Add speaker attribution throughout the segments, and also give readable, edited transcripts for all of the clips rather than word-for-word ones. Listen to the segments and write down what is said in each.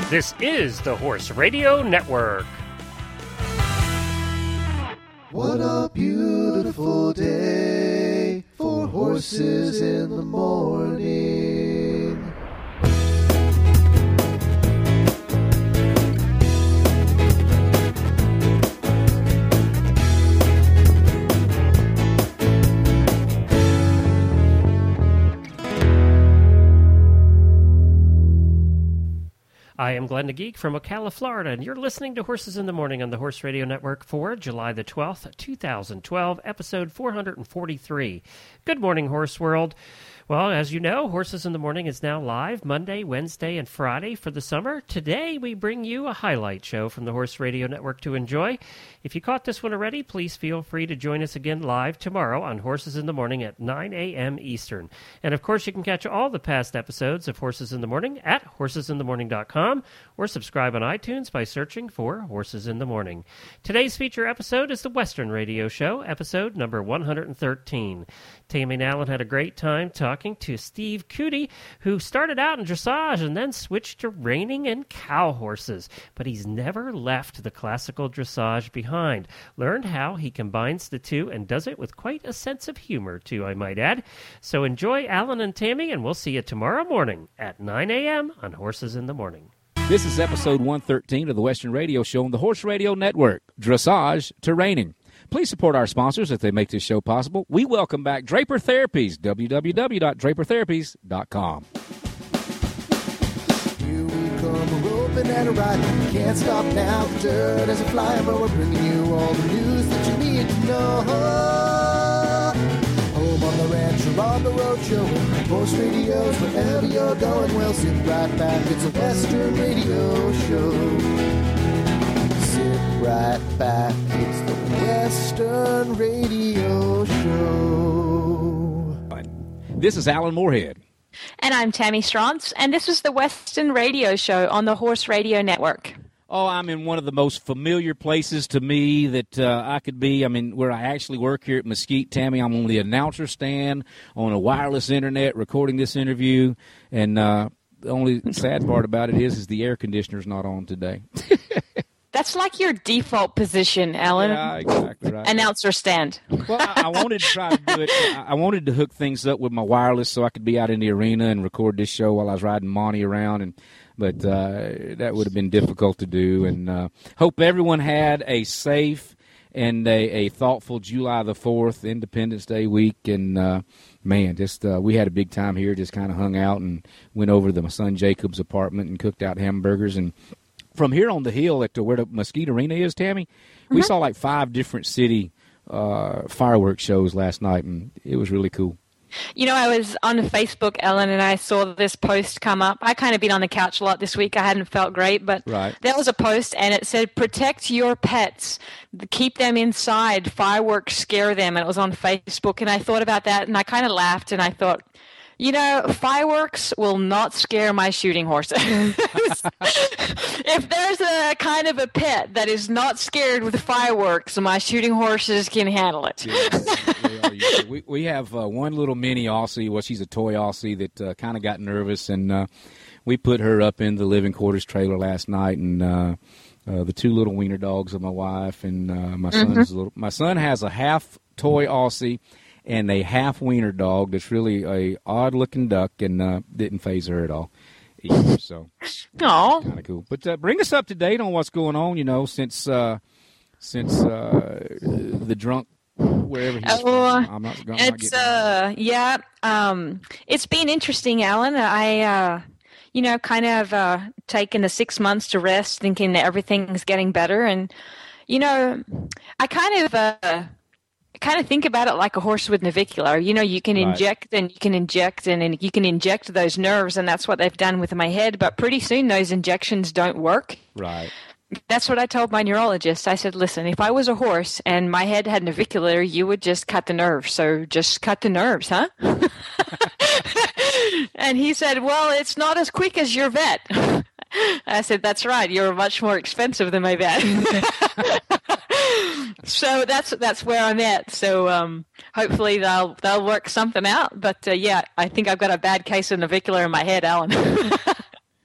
Speaker 1: This is the Horse Radio Network.
Speaker 2: What a beautiful day for horses in the morning.
Speaker 1: I am Glenn the Geek from Ocala, Florida, and you're listening to Horses in the Morning on the Horse Radio Network for July the 12th, 2012, episode 443. Good morning, Horse World. Well, as you know, Horses in the Morning is now live Monday, Wednesday, and Friday for the summer. Today, we bring you a highlight show from the Horse Radio Network to enjoy. If you caught this one already, please feel free to join us again live tomorrow on Horses in the Morning at 9 a.m. Eastern. And, of course, you can catch all the past episodes of Horses in the Morning at horsesinthemorning.com or subscribe on iTunes by searching for Horses in the Morning. Today's feature episode is the Western Radio Show, episode number 113. Tammy and Alan had a great time talking to Steve Cootie, who started out in dressage and then switched to reining and cow horses. But he's never left the classical dressage behind. Learned how he combines the two and does it with quite a sense of humor, too, I might add. So enjoy Alan and Tammy, and we'll see you tomorrow morning at 9 a.m. on Horses in the Morning.
Speaker 3: This is episode 113 of the Western Radio Show on the Horse Radio Network, Dressage to Reining. Please support our sponsors if they make this show possible. We welcome back Draper Therapies, www.drapertherapies.com.
Speaker 2: Here we come, we're open and a ride. Can't stop now, the dirt as a fly, but we're bringing you all the news that you need to know. Home on the ranch or on the road show, horse radios, wherever you're going, we'll sit right back. It's a Western Radio Show. Sit right back, it's the Western Radio Show.
Speaker 3: This is Alan Moorhead.
Speaker 4: And I'm Tammy Strauntz, and this is the Western Radio Show on the Horse Radio Network.
Speaker 3: Oh, I'm in one of the most familiar places to me that I could be. I mean, where I actually work here at Mesquite, Tammy. I'm on the announcer stand on a wireless internet recording this interview, and the only sad part about it is the air conditioner's not on today.
Speaker 4: That's like your default position, Alan.
Speaker 3: Yeah, exactly right.
Speaker 4: Announcer stand.
Speaker 3: Well, I wanted to try to do it. I wanted to hook things up with my wireless so I could be out in the arena and record this show while I was riding Monty around, but that would have been difficult to do. And hope everyone had a safe and a thoughtful July the 4th, Independence Day week. And, man, just we had a big time here, just kind of hung out and went over to my son Jacob's apartment and cooked out hamburgers. And from here on the hill at where the Mesquite Arena is, Tammy, we saw like 5 different city fireworks shows last night, and it was really cool.
Speaker 4: You know, I was on Facebook, Ellen, and I saw this post come up. I kind of been on the couch a lot this week. I hadn't felt great, but there was a post, and it said, protect your pets. Keep them inside. Fireworks scare them. And it was on Facebook, and I thought about that, and I kind of laughed, and I thought, you know, fireworks will not scare my shooting horse. If there's a kind of a pet that is not scared with fireworks, my shooting horses can handle it.
Speaker 3: Yeah, we have one little mini Aussie. Well, she's a toy Aussie that kind of got nervous, and we put her up in the living quarters trailer last night, and the 2 little wiener dogs of my wife and my son's my son has a half toy Aussie and a half wiener dog that's really a odd-looking duck, and didn't faze her at all either, so kind of cool. But bring us up to date on what's going on, you know, since the drunk, wherever he's from.
Speaker 4: It's been interesting, Alan. I kind of taken the 6 months to rest, thinking that everything's getting better, and I kind of think about it like a horse with navicular. You know, you can inject and you can inject and you can inject those nerves, and that's what they've done with my head. But pretty soon those injections don't work.
Speaker 3: Right.
Speaker 4: That's what I told my neurologist. I said, listen, if I was a horse and my head had navicular, you would just cut the nerves. So just cut the nerves, huh? And he said, well, it's not as quick as your vet. I said, that's right. You're much more expensive than my vet. So that's where I'm at. So hopefully they'll work something out. But I think I've got a bad case of navicular in my head, Alan.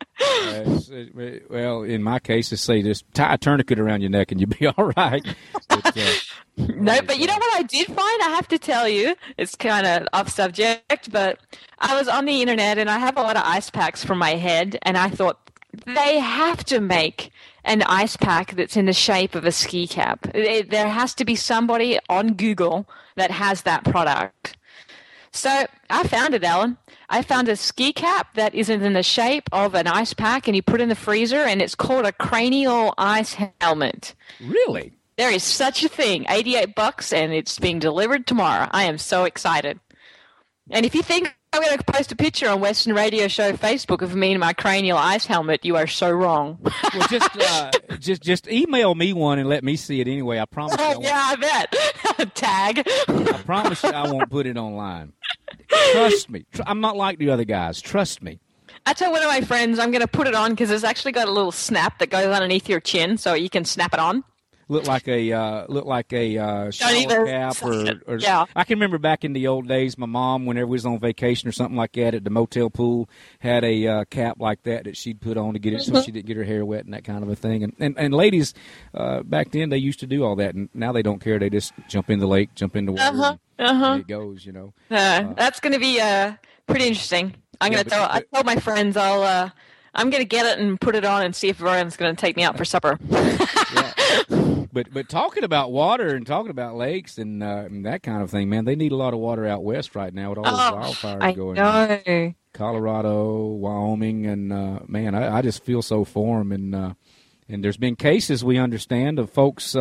Speaker 3: Well, in my case, just say just tie a tourniquet around your neck and you'll be all right. But,
Speaker 4: no, but you know what I did find? I have to tell you, it's kind of off subject, but I was on the internet and I have a lot of ice packs for my head, and I thought they have to make an ice pack that's in the shape of a ski cap. There has to be somebody on Google that has that product. So I found it, Alan. I found a ski cap that is in the shape of an ice pack, and you put it in the freezer, and it's called a cranial ice helmet.
Speaker 3: Really?
Speaker 4: There is such a thing. $88, and it's being delivered tomorrow. I am so excited. And if you think I'm going to post a picture on Western Radio Show Facebook of me in my cranial ice helmet, you are so wrong.
Speaker 3: Well, just email me one and let me see it anyway. I promise you.
Speaker 4: I bet. Tag.
Speaker 3: I promise you I won't put it online. Trust me. I'm not like the other guys. Trust me.
Speaker 4: I told one of my friends I'm going to put it on because it's actually got a little snap that goes underneath your chin, so you can snap it on.
Speaker 3: Look like a shower cap or
Speaker 4: yeah.
Speaker 3: I can remember back in the old days, my mom, whenever we was on vacation or something like that at the motel pool, had a cap like that she'd put on to get it so she didn't get her hair wet and that kind of a thing. And ladies back then, they used to do all that, and now they don't care. They just jump in the lake, jump in the water, and it goes.
Speaker 4: That's going to be pretty interesting. I told my friends I'm going to get it and put it on and see if everyone's going to take me out for supper.
Speaker 3: Yeah. But talking about water and talking about lakes and that kind of thing, man, they need a lot of water out west right now with all those wildfires going on. Colorado, Wyoming, and man, I just feel so for them. And there's been cases, we understand, of folks,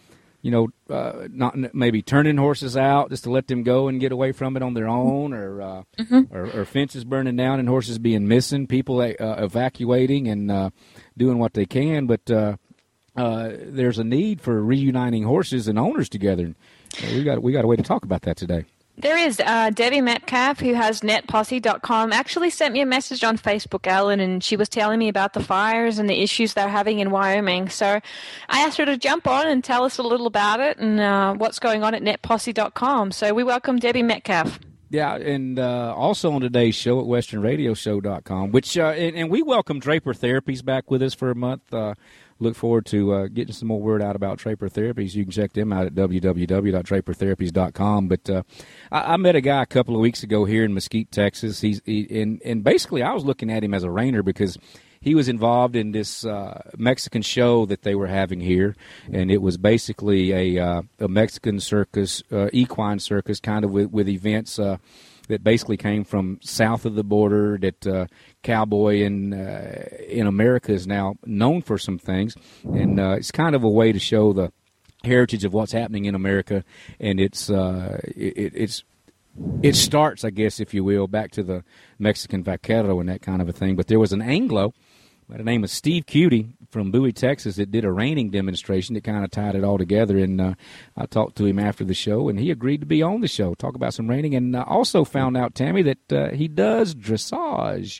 Speaker 3: not maybe turning horses out just to let them go and get away from it on their own, or fences burning down and horses being missing, people evacuating and doing what they can, but there's a need for reuniting horses and owners together. We got a way to talk about that today.
Speaker 4: There is Debbie Metcalf, who has netposse.com, actually sent me a message on Facebook, Alan, and she was telling me about the fires and the issues they're having in Wyoming. So I asked her to jump on and tell us a little about it and what's going on at netposse.com. So we welcome Debbie Metcalf. Yeah,
Speaker 3: and also on today's show at westernradioshow.com, which and we welcome Draper Therapies back with us for a month. Look forward to getting some more word out about Draper Therapies. You can check them out at www.drapertherapies.com. But I met a guy a couple of weeks ago here in Mesquite, Texas. And basically I was looking at him as a rainer because he was involved in this Mexican show that they were having here, and it was basically a Mexican circus, equine circus, kind of with events that basically came from south of the border, that cowboy in America is now known for some things, and it's kind of a way to show the heritage of what's happening in America, and it starts, I guess, if you will, back to the Mexican vaquero and that kind of a thing. But there was an Anglo by the name of Steve Cutie from Bowie, Texas, that did a reining demonstration that kind of tied it all together. And I talked to him after the show, and he agreed to be on the show, talk about some reining, and also found out, Tammy, that he does dressage.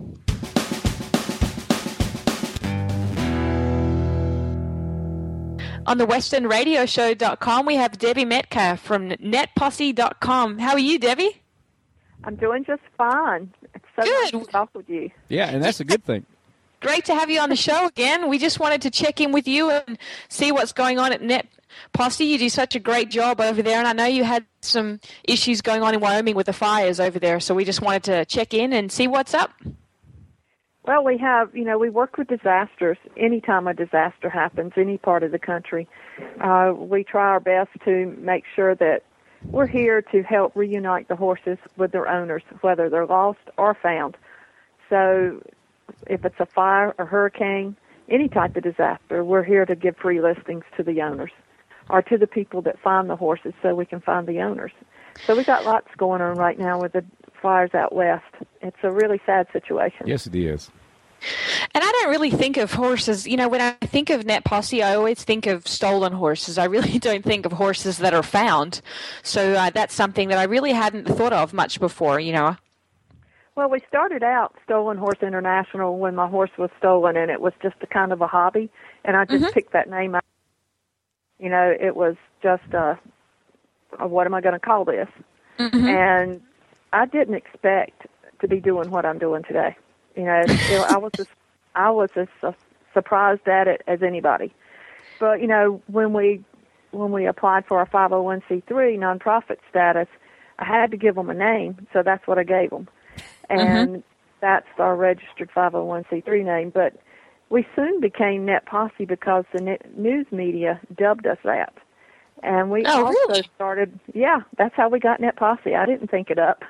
Speaker 4: On the westernradioshow.com, we have Debbie Metcalf from netposse.com. How are you, Debbie?
Speaker 5: I'm doing just fine. It's so nice to talk with you.
Speaker 3: Yeah, and that's a good thing.
Speaker 4: Great to have you on the show again. We just wanted to check in with you and see what's going on at Net Posse. You do such a great job over there, and I know you had some issues going on in Wyoming with the fires over there, so we just wanted to check in and see what's up.
Speaker 5: Well, we have, we work with disasters. Anytime a disaster happens, any part of the country, we try our best to make sure that we're here to help reunite the horses with their owners, whether they're lost or found. So if it's a fire or hurricane, any type of disaster, we're here to give free listings to the owners or to the people that find the horses so we can find the owners. So we got lots going on right now with the fires out west. It's a really sad situation.
Speaker 3: Yes, it is.
Speaker 4: And I don't really think of horses, when I think of Net Posse, I always think of stolen horses. I really don't think of horses that are found. So that's something that I really hadn't thought of much before,
Speaker 5: Well, we started out Stolen Horse International when my horse was stolen, and it was just a kind of a hobby, and I just picked that name out. It was just what am I going to call this? And I didn't expect to be doing what I'm doing today. I was I was as surprised at it as anybody. But, when we applied for our 501c3 nonprofit status, I had to give them a name, so that's what I gave them. And that's our registered 501c3 name. But we soon became Net Posse because the news media dubbed us that. And we also started, that's how we got Net Posse. I didn't think it up.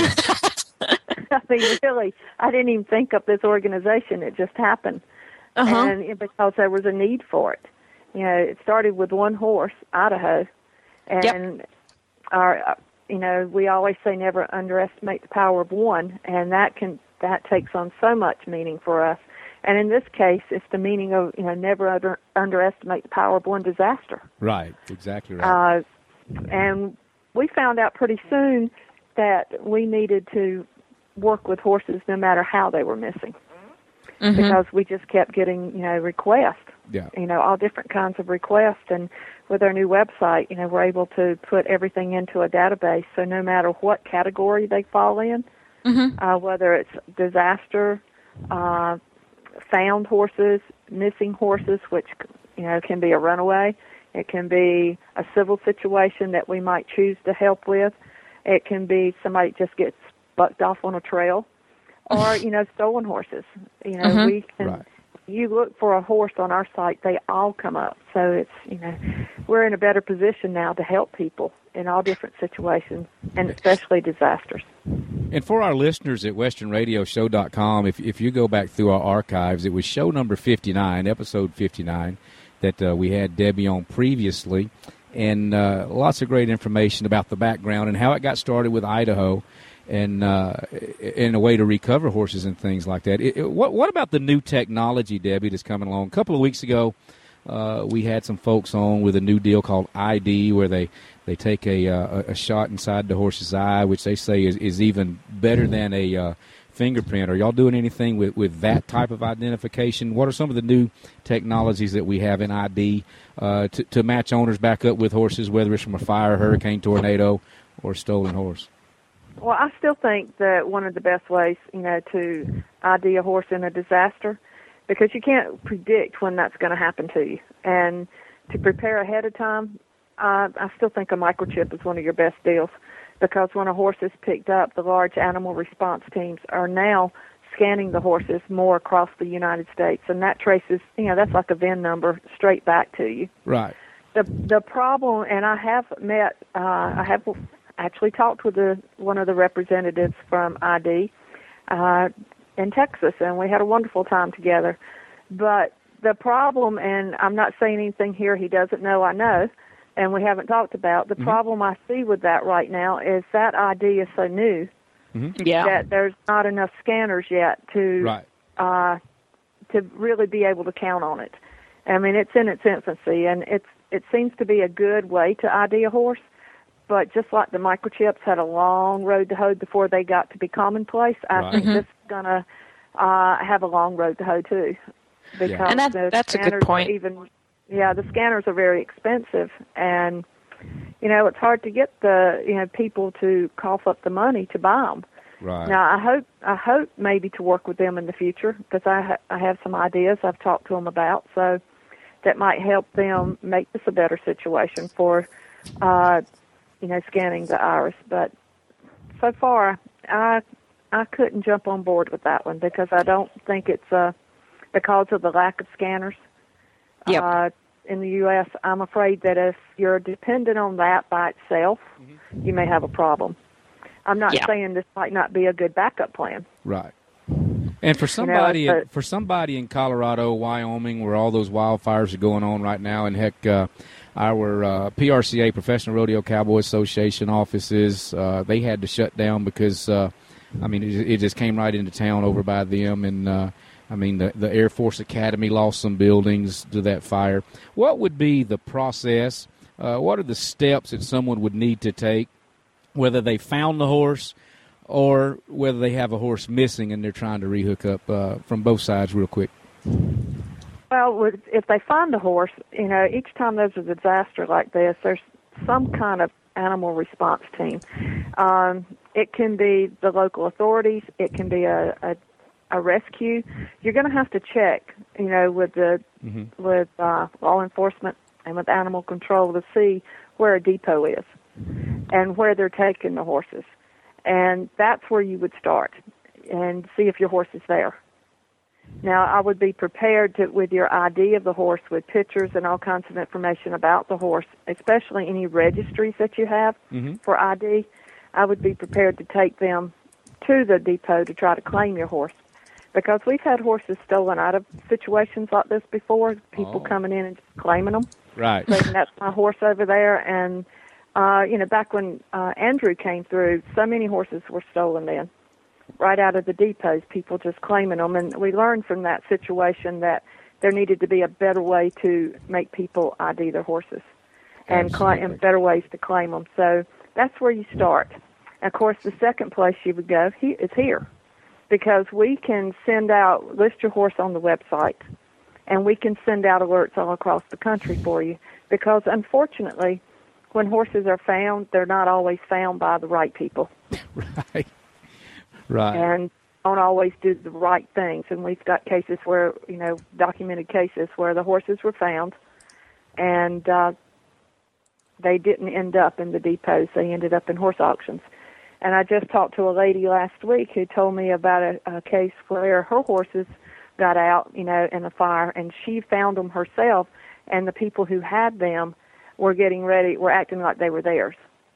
Speaker 5: I mean, really, I didn't even think up this organization. It just happened. And because there was a need for it. It started with one horse, Idaho, and we always say never underestimate the power of one, and that takes on so much meaning for us. And in this case, it's the meaning of never underestimate the power of one disaster.
Speaker 3: Right, exactly right.
Speaker 5: And we found out pretty soon that we needed to work with horses no matter how they were missing, because we just kept getting requests. All different kinds of requests. And with our new website, we're able to put everything into a database. So no matter what category they fall in, whether it's disaster, found horses, missing horses, which, can be a runaway. It can be a civil situation that we might choose to help with. It can be somebody just gets bucked off on a trail, or, stolen horses. We can... Right. You look for a horse on our site, they all come up. So it's, we're in a better position now to help people in all different situations, and especially disasters.
Speaker 3: And for our listeners at westernradioshow.com, if you go back through our archives, it was show number 59, episode 59, that we had Debbie on previously, and lots of great information about the background and how it got started with Idaho, and in a way to recover horses and things like that. What about the new technology, Debbie, that's coming along? A couple of weeks ago, we had some folks on with a new deal called ID, where they take a shot inside the horse's eye, which they say is even better than a fingerprint. Are y'all doing anything with that type of identification? What are some of the new technologies that we have in ID to match owners back up with horses, whether it's from a fire, hurricane, tornado, or a stolen horse?
Speaker 5: Well, I still think that one of the best ways, to ID a horse in a disaster, because you can't predict when that's going to happen to you. And to prepare ahead of time, I still think a microchip is one of your best deals, because when a horse is picked up, the large animal response teams are now scanning the horses more across the United States, and that traces, that's like a VIN number straight back to you.
Speaker 3: Right.
Speaker 5: The problem, and I have actually talked with one of the representatives from ID in Texas, and we had a wonderful time together. But the problem, and I'm not saying anything here he doesn't know I know, and we haven't talked about, the problem I see with that right now is that ID is so new that there's not enough scanners yet to really be able to count on it. I mean, it's in its infancy, and it seems to be a good way to ID a horse. But just like the microchips had a long road to hoe before they got to be commonplace, I think this is going to have a long road to hoe, too. Because
Speaker 4: and that's a good point.
Speaker 5: The scanners are very expensive, and, it's hard to get the, people to cough up the money to buy them.
Speaker 3: Right.
Speaker 5: Now, I hope maybe to work with them in the future, because I have some ideas I've talked to them about, so that might help them make this a better situation for scanning the iris. But so far, I couldn't jump on board with that one, because I don't think it's because of the lack of scanners in the U.S. I'm afraid that if you're dependent on that by itself, you may have a problem. I'm not saying this might not be a good backup plan.
Speaker 3: Right. And for somebody in Colorado, Wyoming, where all those wildfires are going on right now, and heck, our PRCA, Professional Rodeo Cowboy Association offices, they had to shut down because, it just came right into town over by them. And, the Air Force Academy lost some buildings to that fire. What would be the process? What are the steps that someone would need to take, whether they found the horse or whether they have a horse missing and they're trying to rehook up, from both sides real quick?
Speaker 5: Well, if they find a horse, each time there's a disaster like this, there's some kind of animal response team. It can be the local authorities. It can be a a rescue, you're going to have to check, with the with law enforcement and with animal control to see where a depot is and where they're taking the horses. And that's where you would start and see if your horse is there. Now, I would be prepared with your ID of the horse with pictures and all kinds of information about the horse, especially any registries that you have for ID. I would be prepared to take them to the depot to try to claim your horse. Because we've had horses stolen out of situations like this before, people coming in and just claiming them.
Speaker 3: Right.
Speaker 5: Saying, that's my horse over there. And, back when Andrew came through, so many horses were stolen then. Right out of the depots, people just claiming them. And we learned from that situation that there needed to be a better way to make people ID their horses and better ways to claim them. So that's where you start. And of course, the second place you would go is here, because we can list your horse on the website, and we can send out alerts all across the country for you, because unfortunately, when horses are found, they're not always found by the right people.
Speaker 3: Right.
Speaker 5: And don't always do the right things. And we've got cases where, documented cases where the horses were found, and they didn't end up in the depots. They ended up in horse auctions. And I just talked to a lady last week who told me about a case where her horses got out, in a fire, and she found them herself, and the people who had them were acting like they were theirs.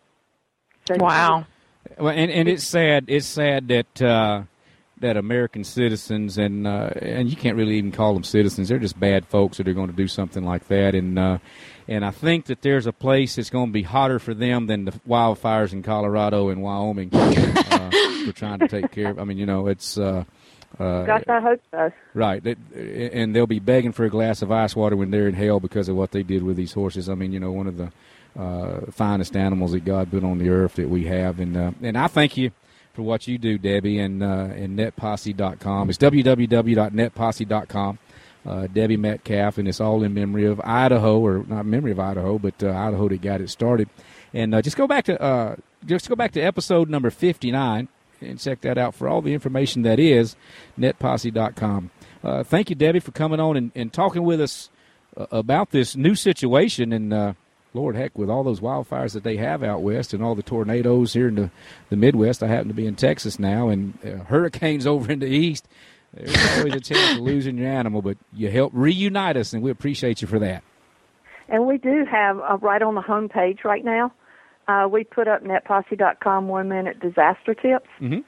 Speaker 5: So
Speaker 4: wow.
Speaker 3: Well, and it's sad. It's sad that that American citizens and you can't really even call them citizens. They're just bad folks that are going to do something like that. And I think that there's a place that's going to be hotter for them than the wildfires in Colorado and Wyoming. For trying to take care of. I mean, it's.
Speaker 5: Gosh, I hope so.
Speaker 3: Right, and they'll be begging for a glass of ice water when they're in hell because of what they did with these horses. I mean, one of the finest animals that God put on the earth that we have, and I thank you for what you do, Debbie, and netposse.com. It's www.netposse.com. Debbie Metcalf, and it's all in memory of Idaho, or not memory of Idaho, but Idaho that got it started. And just go back to episode number 59. And check that out for all the information that is netposse.com. Thank you, Debbie, for coming on and talking with us about this new situation. And, Lord, heck, with all those wildfires that they have out west and all the tornadoes here in the Midwest, I happen to be in Texas now, and hurricanes over in the east, there's always a chance of losing your animal. But you help reunite us, and we appreciate you for that.
Speaker 5: And we do have, right on the homepage right now, we put up netposse.com 1-minute disaster tips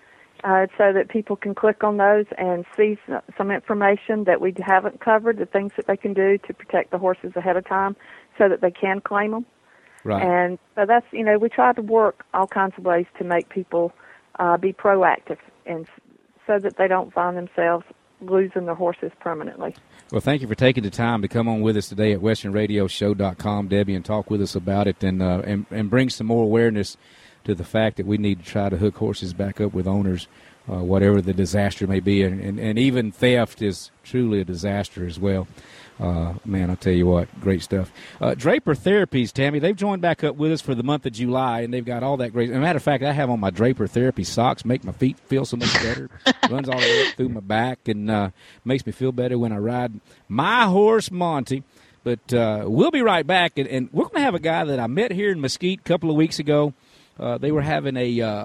Speaker 5: so that people can click on those and see some information that we haven't covered, the things that they can do to protect the horses ahead of time so that they can claim them.
Speaker 3: Right.
Speaker 5: And so that's, we try to work all kinds of ways to make people be proactive and so that they don't find themselves losing their horses permanently.
Speaker 3: Well, thank you for taking the time to come on with us today at westernradioshow.com, Debbie, and talk with us about it and bring some more awareness to the fact that we need to try to hook horses back up with owners, whatever the disaster may be. And even theft is truly a disaster as well. Man, I'll tell you what, great stuff. Draper Therapies, Tammy, they've joined back up with us for the month of July, and they've got all that great. As a matter of fact, I have on my Draper Therapy socks, make my feet feel so much better. Runs all the way up through my back and makes me feel better when I ride my horse, Monty. But we'll be right back, and we're going to have a guy that I met here in Mesquite a couple of weeks ago. They were having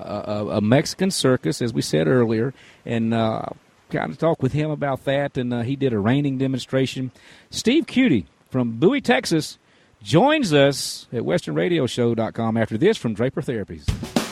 Speaker 3: a Mexican circus, as we said earlier, and kind of talk with him about that, and he did a reining demonstration. Steve Cutie from Bowie, Texas, joins us at westernradioshow.com after this from Draper Therapies.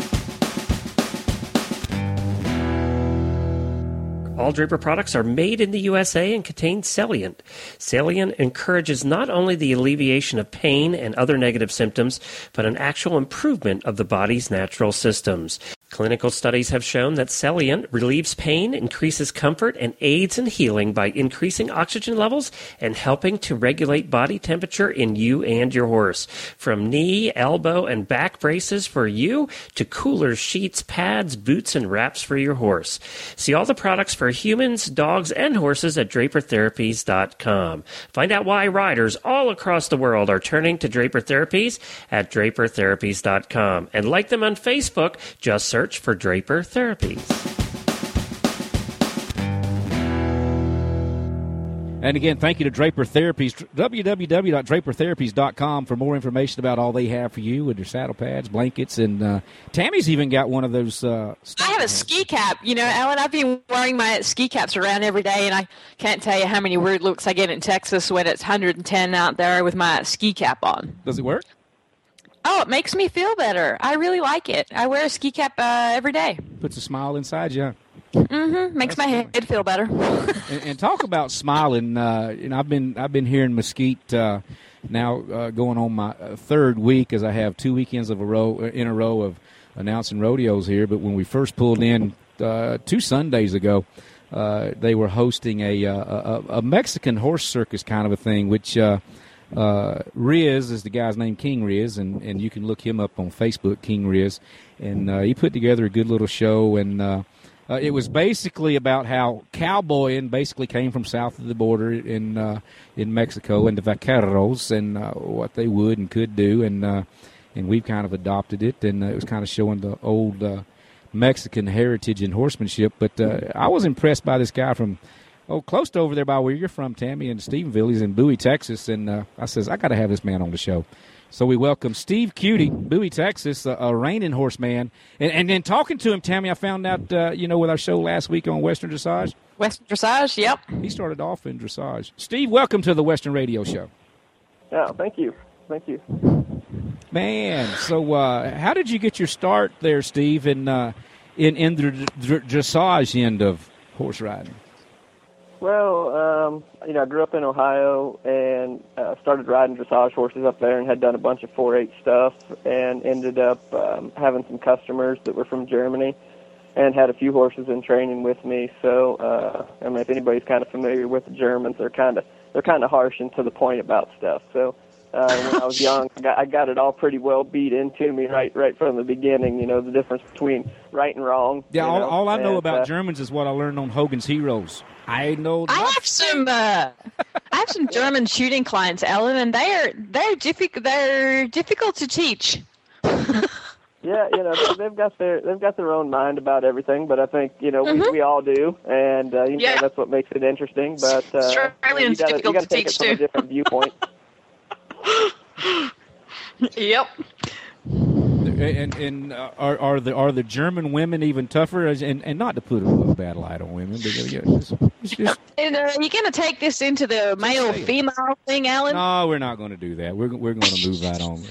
Speaker 1: All Draper products are made in the USA and contain Salient. Salient encourages not only the alleviation of pain and other negative symptoms, but an actual improvement of the body's natural systems. Clinical studies have shown that Salient relieves pain, increases comfort, and aids in healing by increasing oxygen levels and helping to regulate body temperature in you and your horse. From knee, elbow, and back braces for you to coolers, sheets, pads, boots, and wraps for your horse. See all the products for humans, dogs, and horses at DraperTherapies.com. Find out why riders all across the world are turning to Draper Therapies at DraperTherapies.com. And like them on Facebook, just search for Draper Therapies.
Speaker 3: And again, thank you to Draper Therapies, www.drapertherapies.com for more information about all they have for you with their saddle pads, blankets, and Tammy's even got one of those.
Speaker 4: I have a ski cap. You know, Alan, I've been wearing my ski caps around every day, and I can't tell you how many weird looks I get in Texas when it's 110 out there with my ski cap on.
Speaker 3: Does it work?
Speaker 4: Oh, it makes me feel better. I really like it. I wear a ski cap every day.
Speaker 3: Puts a smile inside you.
Speaker 4: Makes my head feel better.
Speaker 3: and talk about smiling. I've been here in Mesquite now, going on my third week, as I have 2 weekends in a row of announcing rodeos here. But when we first pulled in 2 Sundays ago, they were hosting a Mexican horse circus kind of a thing, which Riz is the guy's name, King Riz, and you can look him up on Facebook, King Riz, and he put together a good little show, and it was basically about how cowboying basically came from south of the border in Mexico, and the vaqueros, and what they would and could do, and we've kind of adopted it, and it was kind of showing the old Mexican heritage and horsemanship. But I was impressed by this guy from close to over there by where you're from, Tammy, in Stephenville. He's in Bowie, Texas, and I says, I got to have this man on the show. So we welcome Steve Cutie, Bowie, Texas, a reining horseman. And then talking to him, Tammy, I found out, with our show last week on Western Dressage.
Speaker 4: Western Dressage, yep.
Speaker 3: He started off in dressage. Steve, welcome to the Western Radio Show.
Speaker 6: Yeah, thank you. Thank you.
Speaker 3: Man, so how did you get your start there, Steve, in the dressage end of horse riding?
Speaker 6: Well, I grew up in Ohio and started riding dressage horses up there and had done a bunch of 4-H stuff and ended up having some customers that were from Germany and had a few horses in training with me. So, if anybody's kind of familiar with the Germans, they're kind of harsh and to the point about stuff. So, when I was young, I got it all pretty well beat into me right from the beginning. The difference between right and wrong.
Speaker 3: Yeah, all I know about Germans is what I learned on Hogan's Heroes. I have
Speaker 4: some German shooting clients, Ellen, and they're difficult to teach.
Speaker 6: Yeah, they've got their own mind about everything, but I think we all do, and that's what makes it interesting. But
Speaker 4: Australians difficult to
Speaker 6: take
Speaker 4: teach
Speaker 6: it from a different viewpoint.
Speaker 4: Yep.
Speaker 3: And are the German women even tougher? And not to put a bad light on women, but it's just.
Speaker 4: And you going to take this into the male-female thing, Alan?
Speaker 3: No, we're not going to do that. We're going to move right on.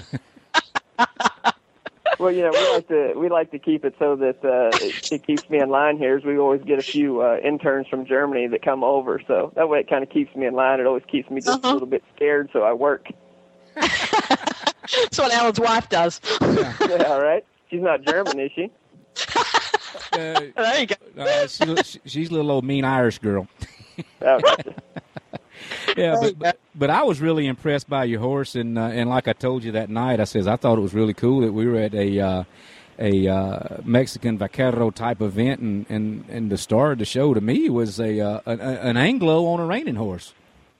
Speaker 6: Well, we like to keep it so that it keeps me in line here. As we always get a few interns from Germany that come over, so that way it kind of keeps me in line. It always keeps me just a little bit scared, so I work.
Speaker 4: That's what Alan's wife does.
Speaker 6: Yeah, right. She's not German, is she?
Speaker 4: There you go.
Speaker 3: She's a little old mean Irish girl.
Speaker 6: Oh, gotcha.
Speaker 3: Yeah, but I was really impressed by your horse, and like I told you that night, I thought it was really cool that we were at a Mexican vaquero type event, and the star of the show to me was an Anglo on a reining horse.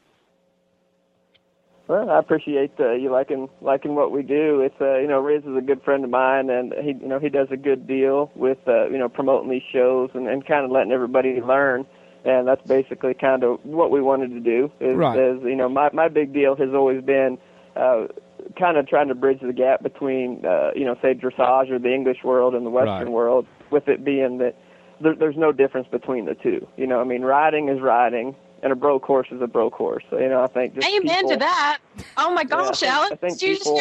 Speaker 6: Well, I appreciate you liking what we do. It's Riz is a good friend of mine, and he does a good deal with promoting these shows and kind of letting everybody learn. And that's basically kind of what we wanted to do. My big deal has always been kind of trying to bridge the gap between say dressage or the English world and the Western world, with it being that there's no difference between the two. Riding is riding. And a broke horse is a broke horse. So, I think just
Speaker 4: amen to that. Oh my gosh, Alan!
Speaker 6: I think
Speaker 4: you
Speaker 6: people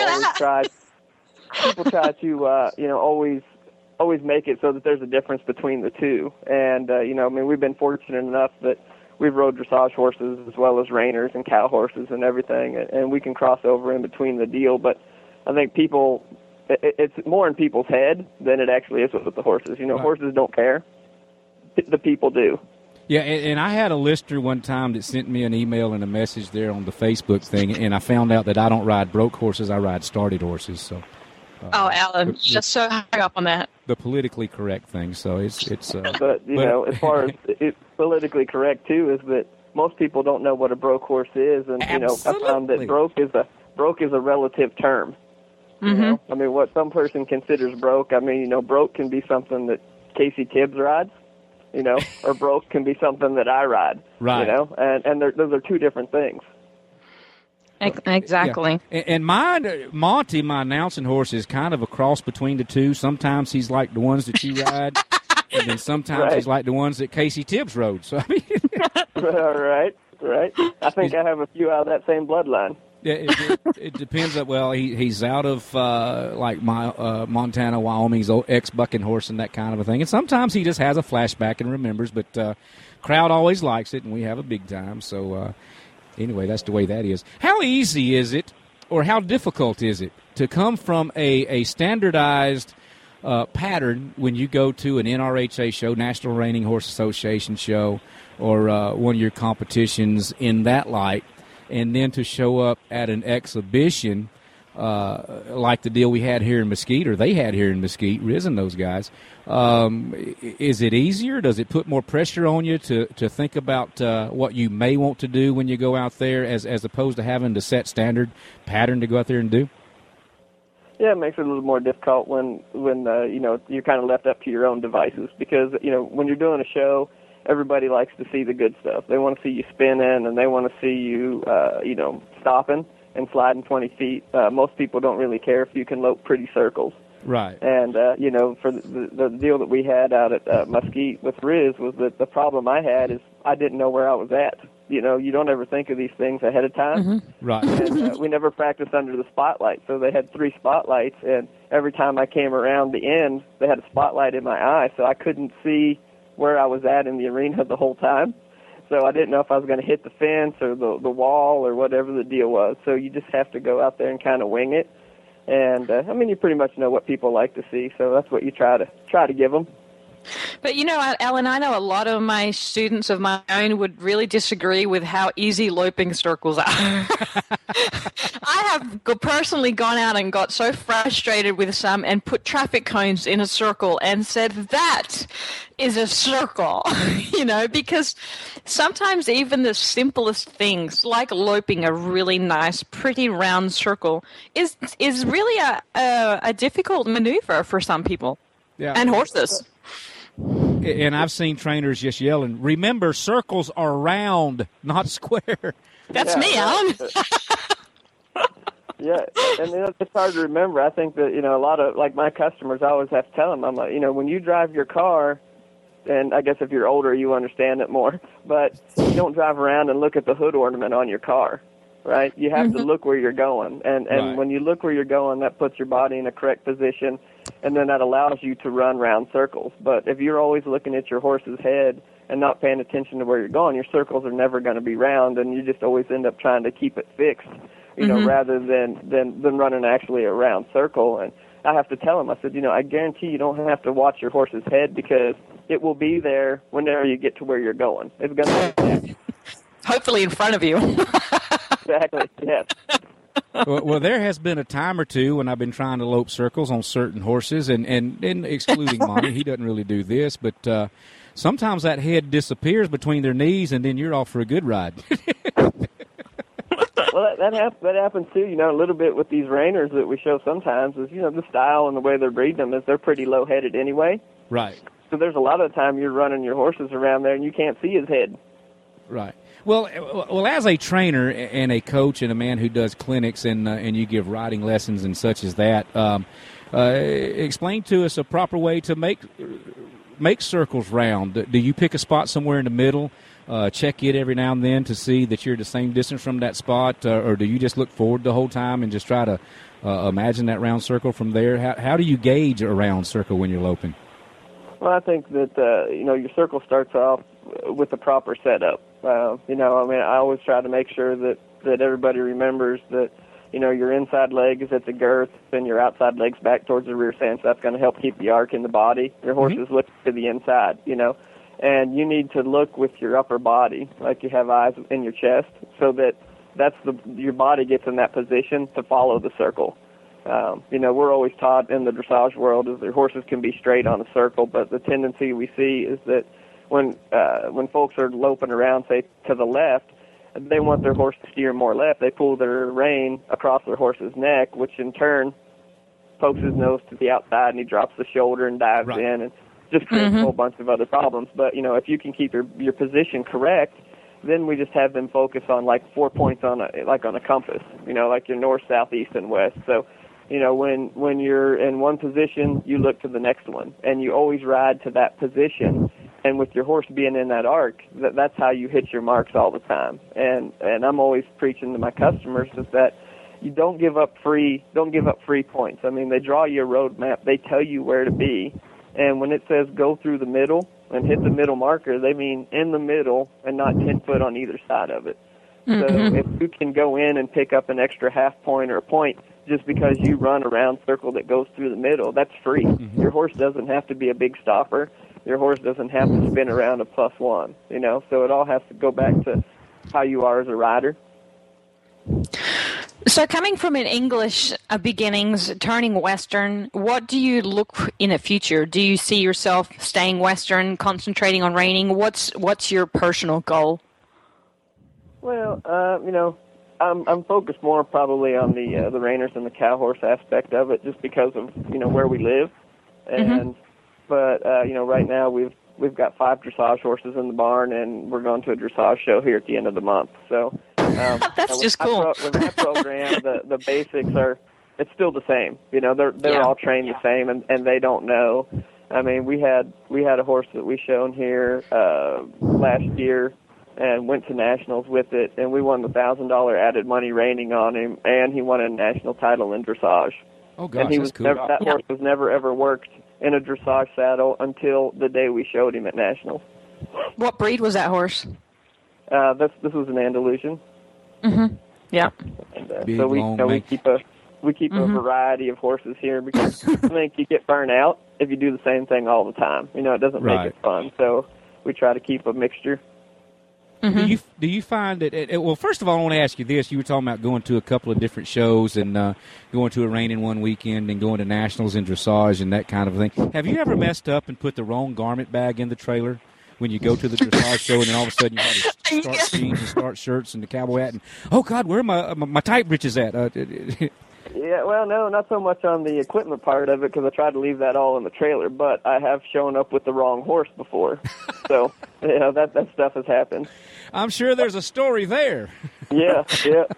Speaker 6: try to always make it so that there's a difference between the two. And we've been fortunate enough that we've rode dressage horses as well as reiners and cow horses and everything, and we can cross over in between the deal. But I think it's more in people's head than it actually is with the horses. Horses don't care. The people do.
Speaker 3: Yeah, and I had a listener one time that sent me an email and a message there on the Facebook thing, and I found out that I don't ride broke horses, I ride started horses. So,
Speaker 4: Alan, just so hung up on that.
Speaker 3: The politically correct thing, so it's.
Speaker 6: But as far as it's politically correct too, is that most people don't know what a broke horse is, and I found that broke is a relative term. What some person considers broke, broke can be something that Casey Tibbs rides. or broke can be something that I ride,
Speaker 3: Right.
Speaker 6: and those are two different things.
Speaker 4: Exactly.
Speaker 3: Yeah. And mine, Monty, my announcing horse, is kind of a cross between the two. Sometimes he's like the ones that you ride, and then sometimes
Speaker 6: Right.
Speaker 3: he's like the ones that Casey Tibbs rode. So I mean,
Speaker 6: Right. I think I have a few out of that same bloodline.
Speaker 3: it depends. Well, he's out of like my Montana, Wyoming. He's ex-bucking horse and that kind of a thing. And sometimes he just has a flashback and remembers. But crowd always likes it, and we have a big time. So anyway, that's the way that is. How easy is it, or how difficult is it to come from a standardized pattern when you go to an NRHA show, National Reining Horse Association show, or one of your competitions in that light, and then to show up at an exhibition like the deal we had here in Mesquite, or they had here in Mesquite, Riz and those guys? Is it easier? Does it put more pressure on you to think about what you may want to do when you go out there, as opposed to having to set standard pattern to go out there and do?
Speaker 6: Yeah, it makes it a little more difficult when you're kind of left up to your own devices, because when you're doing a show, everybody likes to see the good stuff. They want to see you spinning, and they want to see you stopping and sliding 20 feet. Most people don't really care if you can lope pretty circles.
Speaker 3: Right.
Speaker 6: And for the deal that we had out at Mesquite with Riz was that the problem I had is I didn't know where I was at. You don't ever think of these things ahead of time.
Speaker 4: Mm-hmm.
Speaker 3: Right.
Speaker 6: And we never practiced under the spotlight. So they had 3 spotlights, and every time I came around the end, they had a spotlight in my eye, so I couldn't see where I was at in the arena the whole time. So I didn't know if I was going to hit the fence or the wall or whatever the deal was. So you just have to go out there and kind of wing it. And you pretty much know what people like to see, so that's what you try to give them.
Speaker 4: But Ellen, I know a lot of my students of my own would really disagree with how easy loping circles are. I have personally gone out and got so frustrated with some and put traffic cones in a circle and said, that is a circle, because sometimes even the simplest things, like loping a really nice, pretty round circle, is really a difficult maneuver for some people.
Speaker 3: Yeah.
Speaker 4: And horses.
Speaker 3: And I've seen trainers just yelling, "Remember, circles are round, not square."
Speaker 4: That's me, Alan.
Speaker 6: Yeah, and it's hard to remember. I think that a lot of my customers, I always have to tell them, I'm like, when you drive your car, and I guess if you're older, you understand it more. But you don't drive around and look at the hood ornament on your car, right? You have to look where you're going, and
Speaker 3: Right.
Speaker 6: when you look where you're going, that puts your body in a correct position. And then that allows you to run round circles. But if you're always looking at your horse's head and not paying attention to where you're going, your circles are never going to be round, and you just always end up trying to keep it fixed, rather than running actually a round circle. And I have to tell them, I said, I guarantee you don't have to watch your horse's head, because it will be there whenever you get to where you're going. It's going to be there.
Speaker 4: Hopefully in front of you.
Speaker 6: Exactly, yes.
Speaker 3: Well, there has been a time or two when I've been trying to lope circles on certain horses, and excluding Monty, he doesn't really do this, but sometimes that head disappears between their knees, and then you're off for a good ride.
Speaker 6: Well, that happens too, a little bit with these reiners that we show sometimes is, the style and the way they're breeding them is they're pretty low-headed anyway.
Speaker 3: Right.
Speaker 6: So there's a lot of the time you're running your horses around there and you can't see his head.
Speaker 3: Right. Well, as a trainer and a coach and a man who does clinics and you give riding lessons and such as that, explain to us a proper way to make circles round. Do you pick a spot somewhere in the middle, check it every now and then to see that you're the same distance from that spot, or do you just look forward the whole time and just try to imagine that round circle from there? How do you gauge a round circle when you're loping?
Speaker 6: Well, I think that your circle starts off with the proper setup. I always try to make sure that everybody remembers that, your inside leg is at the girth and your outside leg's back towards the rear fence. That's going to help keep the arc in the body. Your horse is looking to the inside, and you need to look with your upper body, like you have eyes in your chest, so that your body gets in that position to follow the circle. We're always taught in the dressage world is that horses can be straight on a circle, but the tendency we see is that when folks are loping around, say, to the left, they want their horse to steer more left. They pull their rein across their horse's neck, which in turn pokes his nose to the outside, and he drops the shoulder and dives in. And just creates a whole bunch of other problems. But, you know, if you can keep your position correct, then we just have them focus on like 4 points on a compass, you know, like your north, south, east, and west. So, you know, when you're in one position, you look to the next one, and you always ride to that position. And with your horse being in that arc, that's how you hit your marks all the time. And I'm always preaching to my customers is that you don't give up free points. I mean, they draw you a roadmap, they tell you where to be, and when it says go through the middle and hit the middle marker, they mean in the middle and not 10 foot on either side of it. So if you can go in and pick up an extra half point or a point just because you run a round circle that goes through the middle, that's free. Your horse doesn't have to be a big stopper. Your horse doesn't have to spin around a +1, you know. So it all has to go back to how you are as a rider.
Speaker 4: So coming from an English beginnings, turning Western, what do you look in the future? Do you see yourself staying Western, concentrating on reining? What's your personal goal?
Speaker 6: Well, you know, I'm focused more probably on the reiners and the cow horse aspect of it, just because of, you know, where we live. And but you know, right now we've got 5 dressage horses in the barn, and we're going to a dressage show here at the end of the month. So
Speaker 4: that's just cool.
Speaker 6: With that program, the basics it's still the same. You know, they're all trained the same, and they don't know. I mean, we had a horse that we shown here last year and went to nationals with it, and we won the $1,000 added money reining on him, and he won a national title in dressage.
Speaker 3: Oh gosh,
Speaker 6: and he
Speaker 3: that's
Speaker 6: was
Speaker 3: cool.
Speaker 6: that horse was never ever worked in a dressage saddle until the day we showed him at nationals.
Speaker 4: What breed was that horse?
Speaker 6: This was an Andalusian.
Speaker 4: Yeah.
Speaker 6: And,
Speaker 3: Big,
Speaker 6: so
Speaker 3: long,
Speaker 6: we keep a variety of horses here because I think you get burnt out if you do the same thing all the time. You know, it doesn't make it fun. So we try to keep a mixture.
Speaker 3: Do you find that? Well, first of all, I want to ask you this: you were talking about going to a couple of different shows and going to a reining one weekend and going to nationals in dressage and that kind of thing. Have you ever messed up and put the wrong garment bag in the trailer when you go to the dressage show, and then all of a sudden you have to start jeans and start shirts and the cowboy hat, and oh God, where are my tight breeches at?
Speaker 6: Yeah, well, no, not so much on the equipment part of it because I tried to leave that all in the trailer, but I have shown up with the wrong horse before. So, you know, that stuff has happened.
Speaker 3: I'm sure there's a story there.
Speaker 6: Yeah.
Speaker 4: Did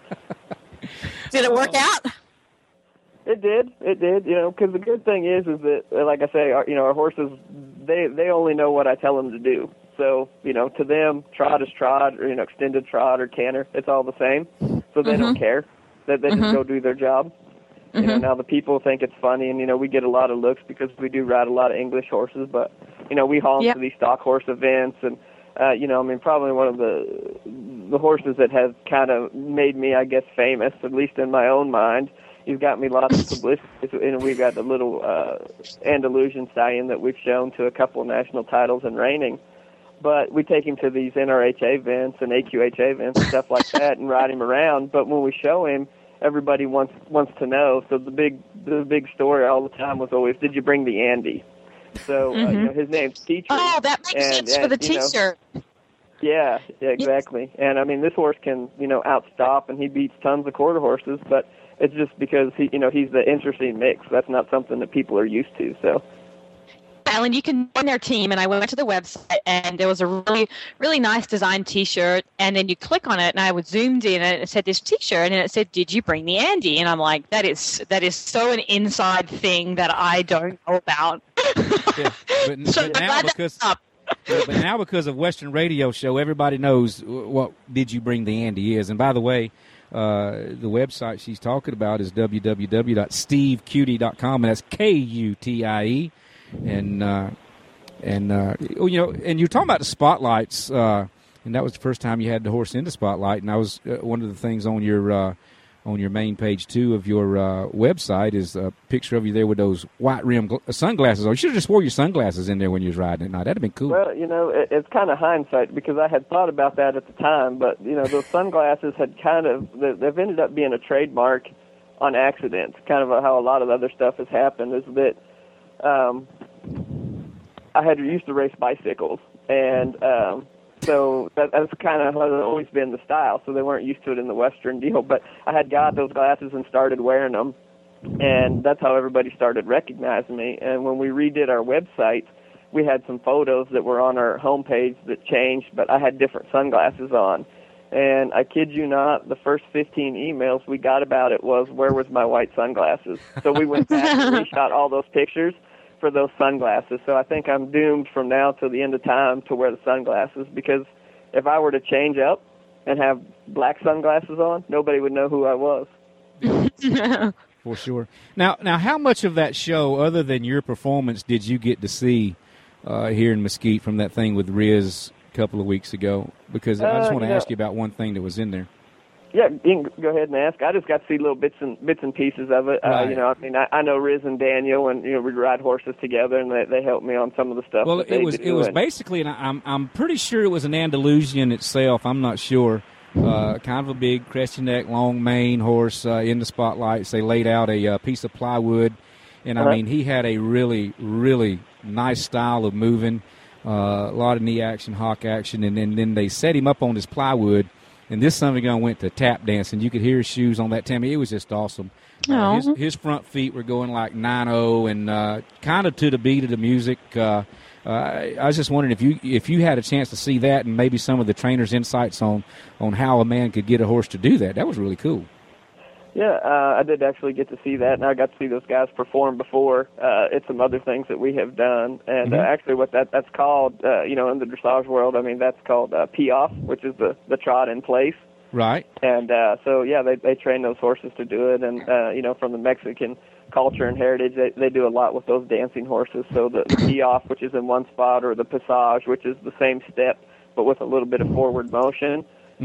Speaker 4: it work out?
Speaker 6: It did. You know, because the good thing is that, like I say, our horses, they only know what I tell them to do. So, you know, to them, trot is trot, or, you know, extended trot or canter, it's all the same. So they don't care. They just go do their job. You know, now the people think it's funny, and, you know, we get a lot of looks because we do ride a lot of English horses, but, you know, we haul them to these stock horse events, and, you know, I mean, probably one of the horses that has kind of made me, I guess, famous, at least in my own mind. He's got me lots of publicity. You know, we've got a little Andalusian stallion that we've shown to a couple of national titles in reining. But we take him to these NRHA events and AQHA events and stuff like that and ride him around. But when we show him, everybody wants to know. So the big story all the time was always, did you bring the Andy? So you know, his name's Teacher.
Speaker 4: Oh, that makes sense for the T-shirt.
Speaker 6: Yeah, exactly. And I mean, this horse can, you know, outstop, and he beats tons of quarter horses. But it's just because he's the interesting mix. That's not something that people are used to. So.
Speaker 4: Alan, you can join their team, and I went to the website, and there was a really, really nice designed T-shirt, and then you click on it, and I was zoomed in, and it said this T-shirt, and it said, "Did you bring the Andy?" And I'm like, that is so an inside thing that I don't know about.
Speaker 3: Yeah, but now because of Western Radio Show, everybody knows what "Did you bring the Andy" is. And by the way, the website she's talking about is www.stevecutie.com, and that's Kutie. And you know, and you're talking about the spotlights, and that was the first time you had the horse in the spotlight. And I was one of the things on your main page too of your website is a picture of you there with those white rim sunglasses on. You should have just wore your sunglasses in there when you was riding at night. That'd have been cool.
Speaker 6: Well, you know, it's kind of hindsight because I had thought about that at the time, but you know, those sunglasses had they've ended up being a trademark on accident. Kind of how a lot of other stuff has happened is that. I had used to race bicycles, and so that's kind of always been the style. So they weren't used to it in the Western deal. But I had got those glasses and started wearing them, and that's how everybody started recognizing me. And when we redid our website, we had some photos that were on our homepage that changed, but I had different sunglasses on. And I kid you not, the first 15 emails we got about it was, where was my white sunglasses? So we went back and reshot all those pictures for those sunglasses. So I think I'm doomed from now till the end of time to wear the sunglasses, because if I were to change up and have black sunglasses on, nobody would know who I was.
Speaker 3: For sure. Now, how much of that show, other than your performance, did you get to see here in Mesquite from that thing with Riz a couple of weeks ago? Because I just want to ask you about one thing that was in there.
Speaker 6: Yeah, you can go ahead and ask. I just got to see little bits and pieces of it.
Speaker 3: Right.
Speaker 6: I know Riz and Daniel, and we ride horses together, and they helped me on some of the stuff.
Speaker 3: Well,
Speaker 6: it
Speaker 3: was basically, and I'm pretty sure it was an Andalusian itself. I'm not sure. Kind of a big cresty neck, long mane horse in the spotlights. They laid out a piece of plywood, and I mean, he had a really, really nice style of moving. A lot of knee action, hock action, and then they set him up on this plywood, and this son of a gun went to tap dancing. You could hear his shoes on that Tammy. It was just awesome. His front feet were going like 9-0 and kind of to the beat of the music. I was just wondering if you had a chance to see that and maybe some of the trainers' insights on how a man could get a horse to do that. That was really cool.
Speaker 6: Yeah, I did actually get to see that, and I got to see those guys perform before at some other things that we have done. And actually what that's called, in the dressage world, I mean, that's called pee-off, which is the trot in place.
Speaker 3: Right.
Speaker 6: And they train those horses to do it. And, from the Mexican culture and heritage, they do a lot with those dancing horses. So the pee-off, which is in one spot, or the passage, which is the same step but with a little bit of forward motion.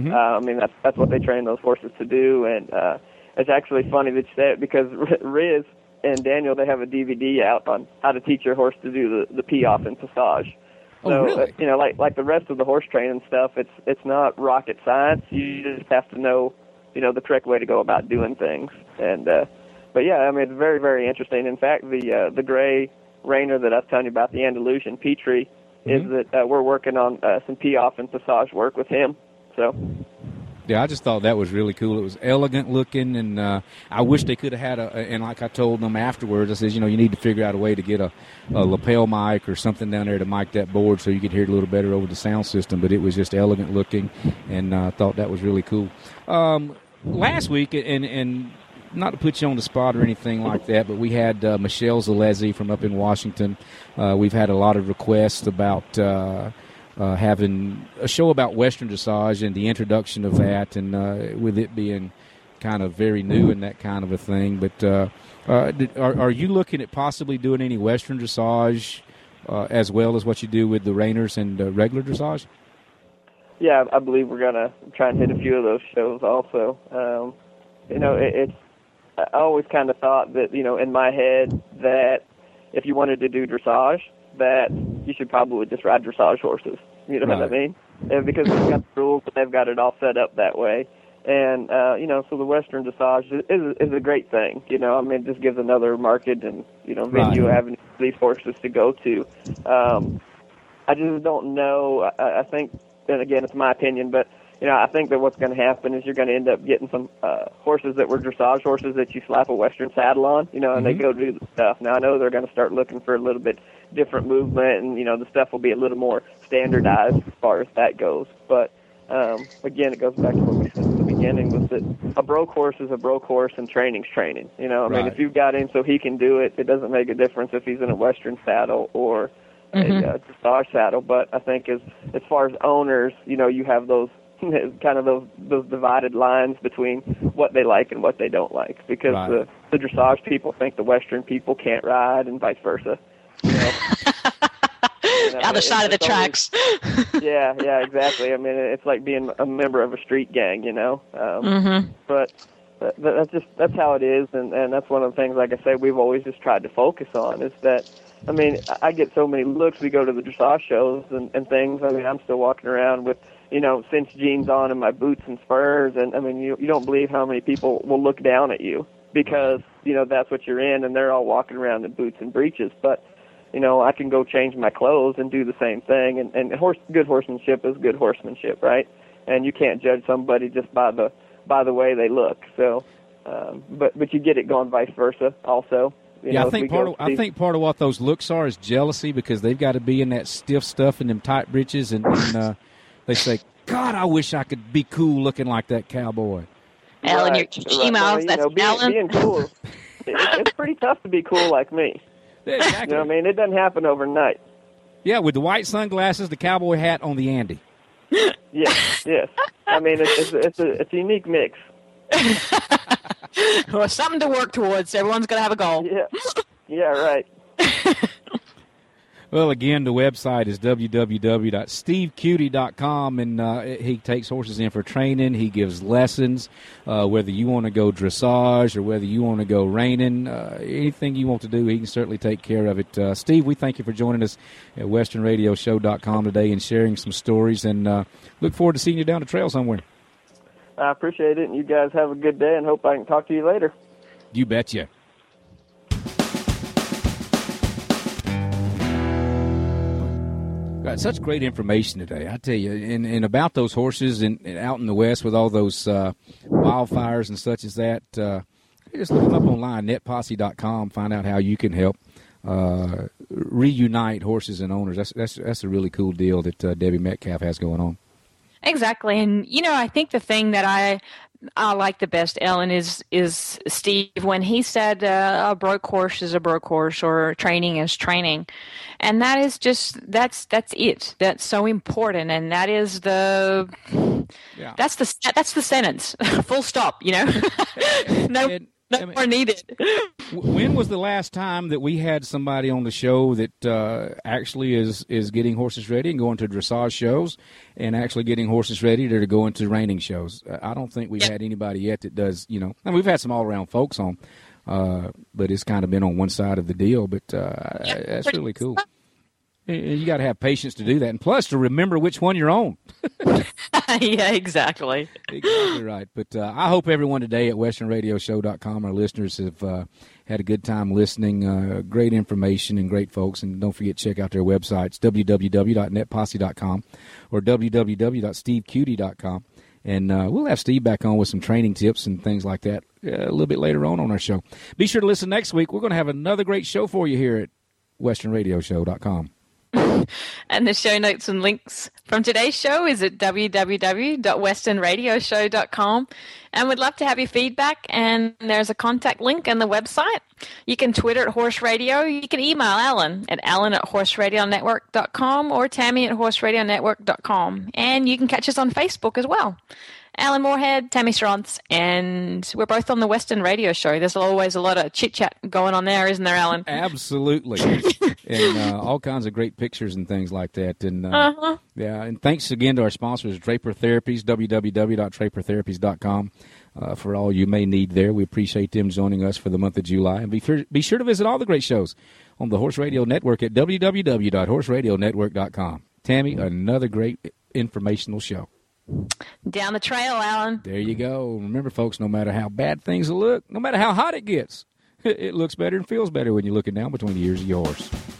Speaker 6: That's what they train those horses to do. And it's actually funny that you say it, because Riz and Daniel, they have a DVD out on how to teach your horse to do the pee-off and passage. So,
Speaker 3: really?
Speaker 6: Like the rest of the horse training stuff, it's not rocket science. You just have to know, the correct way to go about doing things. And but yeah, I mean, it's very, very interesting. In fact, the gray reiner that I was telling you about, the Andalusian Petrie, is that we're working on some pee-off and passage work with him. So.
Speaker 3: Yeah, I just thought that was really cool. It was elegant looking, and I wish they could have had and like I told them afterwards, I said, you need to figure out a way to get a lapel mic or something down there to mic that board so you could hear it a little better over the sound system. But it was just elegant looking, and I thought that was really cool. Last week, and not to put you on the spot or anything like that, but we had Michelle Zalezzi from up in Washington. We've had a lot of requests about having a show about Western dressage and the introduction of that, and with it being kind of very new and that kind of a thing. But are you looking at possibly doing any Western dressage as well as what you do with the reiners and regular dressage?
Speaker 6: Yeah, I believe we're going to try and hit a few of those shows also. I always kind of thought that, in my head, that if you wanted to do dressage, that you should probably just ride dressage horses. You know what I mean? And because they've got the rules and they've got it all set up that way. And, so the Western dressage is a great thing. It just gives another market and, venue avenue for these horses to go to. I just don't know. I think, and again, it's my opinion, but, I think that what's going to happen is you're going to end up getting some horses that were dressage horses that you slap a Western saddle on, and they go do the stuff. Now, I know they're going to start looking for a little bit different movement, and, the stuff will be a little more standardized as far as that goes. But, again, it goes back to what we said at the beginning, was that a broke horse is a broke horse and training's training. I mean, if you've got him so he can do it, it doesn't make a difference if he's in a Western saddle or a dressage saddle. But I think as far as owners, you have those kind of those divided lines between what they like and what they don't like, because the dressage people think the Western people can't ride and vice versa.
Speaker 4: Other side of the tracks.
Speaker 6: Yeah, exactly. I mean, it's like being a member of a street gang, But that's how it is, and that's one of the things, like I say, we've always just tried to focus on, is that, I mean, I get so many looks. We go to the dressage shows and things. I mean, I'm still walking around with, cinch jeans on and my boots and spurs, and I mean, you don't believe how many people will look down at you because, that's what you're in, and they're all walking around in boots and breeches. But, I can go change my clothes and do the same thing, and good horsemanship is good horsemanship, right? And you can't judge somebody just by the way they look. So, but you get it going vice versa also.
Speaker 3: I think part of what those looks are is jealousy, because they've got to be in that stiff stuff and them tight breeches, and they say, God, I wish I could be cool looking like that cowboy.
Speaker 4: Alan, your emails, that's Alan.
Speaker 6: Being cool, it's pretty tough to be cool like me.
Speaker 3: Exactly.
Speaker 6: You know what I mean? It doesn't happen overnight.
Speaker 3: Yeah, with the white sunglasses, the cowboy hat on the Andy.
Speaker 6: Yes. I mean, it's a unique mix.
Speaker 4: Well, something to work towards. Everyone's got to have a goal.
Speaker 6: Yeah, right.
Speaker 3: Well, again, the website is www.stevecutie.com, and he takes horses in for training. He gives lessons, whether you want to go dressage or whether you want to go reining. Anything you want to do, he can certainly take care of it. Steve, we thank you for joining us at westernradioshow.com today and sharing some stories, and look forward to seeing you down the trail somewhere.
Speaker 6: I appreciate it, and you guys have a good day, and hope I can talk to you later.
Speaker 3: You betcha. Got such great information today, I tell you, and about those horses and out in the West with all those wildfires and such as that. Just look them up online, netposse.com, find out how you can help reunite horses and owners. That's a really cool deal that Debbie Metcalf has going on.
Speaker 4: Exactly, and I think the thing that I like the best, Ellen, is Steve when he said a broke horse is a broke horse, or training is training, and that is just that's it. That's so important, and that is that's the sentence. Full stop. No more needed.
Speaker 3: When was the last time that we had somebody on the show that actually is getting horses ready and going to dressage shows and actually getting horses ready to go into reining shows? I don't think we've had anybody yet that does, we've had some all-around folks on, but it's kind of been on one side of the deal, but that's really cool. You got to have patience to do that, and plus to remember which one you're on.
Speaker 4: Yeah, exactly.
Speaker 3: Exactly right. But I hope everyone today at westernradioshow.com, our listeners, have had a good time listening. Great information and great folks. And don't forget to check out their websites, www.netposse.com or www.stevecutie.com. And we'll have Steve back on with some training tips and things like that a little bit later on our show. Be sure to listen next week. We're going to have another great show for you here at westernradioshow.com.
Speaker 4: And the show notes and links from today's show is at www.westernradioshow.com. And we'd love to have your feedback. And there's a contact link on the website. You can Twitter at Horse Radio. You can email Alan at horseradionetwork.com or Tammy at horseradionetwork.com. And you can catch us on Facebook as well. Alan Moorhead, Tammy Stronth, and we're both on the Western Radio Show. There's always a lot of chit-chat going on there, isn't there, Alan?
Speaker 3: Absolutely. And all kinds of great pictures and things like that. And and thanks again to our sponsors, Draper Therapies, www.drapertherapies.com, for all you may need there. We appreciate them joining us for the month of July. And be sure to visit all the great shows on the Horse Radio Network at www.horseradionetwork.com. Tammy, another great informational show.
Speaker 4: Down the trail, Alan.
Speaker 3: There you go. Remember, folks, no matter how bad things look, no matter how hot it gets, it looks better and feels better when you're looking down between the ears of your horse.